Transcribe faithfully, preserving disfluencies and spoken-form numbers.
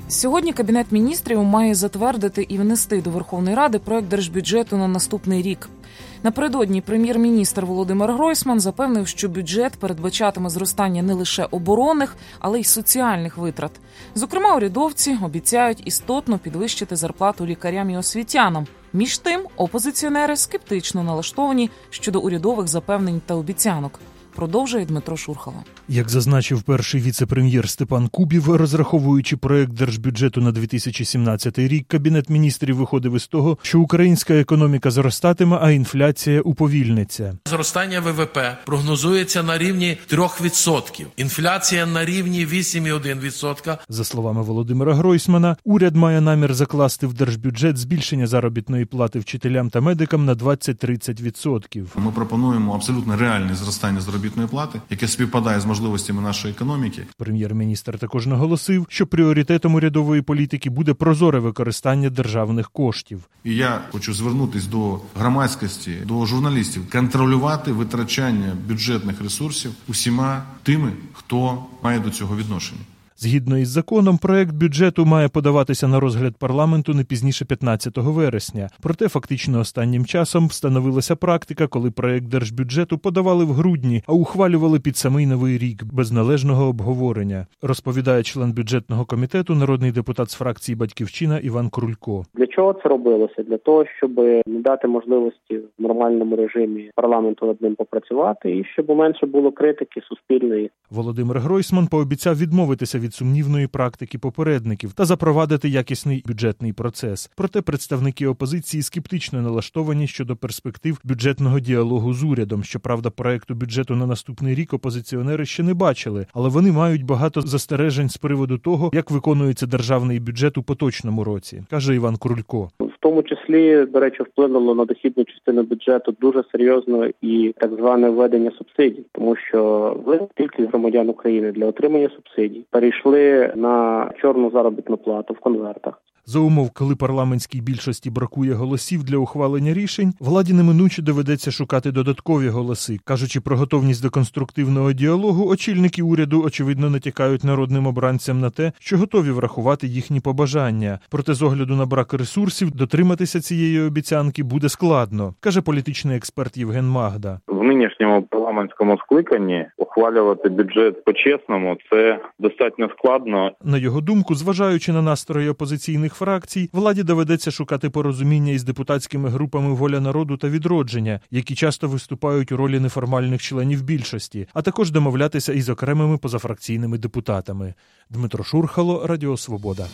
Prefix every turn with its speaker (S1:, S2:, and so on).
S1: Сьогодні Кабінет міністрів має затвердити і внести до Верховної Ради проект держбюджету на наступний рік. Напередодні прем'єр-міністр Володимир Гройсман запевнив, що бюджет передбачатиме зростання не лише оборонних, але й соціальних витрат. Зокрема, урядовці обіцяють істотно підвищити зарплату лікарям і освітянам. Між тим, опозиціонери скептично налаштовані щодо урядових запевнень та обіцянок. Продовжує Дмитро Шурхало.
S2: Як зазначив перший віце-прем'єр Степан Кубів, розраховуючи проект держбюджету на дві тисячі сімнадцятий рік, Кабінет міністрів виходив із того, що українська економіка зростатиме, а інфляція уповільниться.
S3: Зростання ВВП прогнозується на рівні три відсотки. Інфляція на рівні вісім цілих одна десята відсотка.
S2: За словами Володимира Гройсмана, уряд має намір закласти в держбюджет збільшення заробітної плати вчителям та медикам на двадцять-тридцять відсотків.
S4: Ми пропонуємо абсолютно реальне зростання заробітної плати, яке співпадає з можливостями нашої економіки.
S2: Прем'єр-міністр також наголосив, що пріоритетом урядової політики буде прозоре використання державних коштів.
S4: І я хочу звернутися до громадськості, до журналістів, контролювати витрачання бюджетних ресурсів усіма тими, хто має до цього відношення.
S2: Згідно із законом, проект бюджету має подаватися на розгляд парламенту не пізніше п'ятнадцятого вересня. Проте фактично останнім часом встановилася практика, коли проект держбюджету подавали в грудні, а ухвалювали під самий Новий рік, без належного обговорення, розповідає член бюджетного комітету, народний депутат з фракції «Батьківщина» Іван Крулько.
S5: Для чого це робилося? Для того, щоб не дати можливості в нормальному режимі парламенту над ним попрацювати і щоб менше було критики суспільної.
S2: Володимир Гройсман пообіцяв відмовитися від сумнівної практики попередників та запровадити якісний бюджетний процес. Проте представники опозиції скептично налаштовані щодо перспектив бюджетного діалогу з урядом. Щоправда, проекту бюджету на наступний рік опозиціонери ще не бачили, але вони мають багато застережень з приводу того, як виконується державний бюджет у поточному році, каже Іван Крулько.
S5: В тому числі, до речі, вплинуло на дохідну частину бюджету дуже серйозно і так зване введення субсидій, тому що велика кількість громадян України для отримання субсидій перейшли на чорну заробітну плату в конвертах.
S2: За умов, коли парламентській більшості бракує голосів для ухвалення рішень, владі неминуче доведеться шукати додаткові голоси. Кажучи про готовність до конструктивного діалогу, очільники уряду, очевидно, натякають народним обранцям на те, що готові врахувати їхні побажання. Проте з огляду на брак ресурсів дотриматися цієї обіцянки буде складно, каже політичний експерт Євген Магда.
S6: В нинішньому парламентському скликанні ухвалювати бюджет по-чесному – це достатньо складно.
S2: На його думку, зважаючи на настрої опозиційних фракцій, владі доведеться шукати порозуміння із депутатськими групами «Воля народу» та «Відродження», які часто виступають у ролі неформальних членів більшості, а також домовлятися із окремими позафракційними депутатами. Дмитро Шурхало, Радіо Свобода.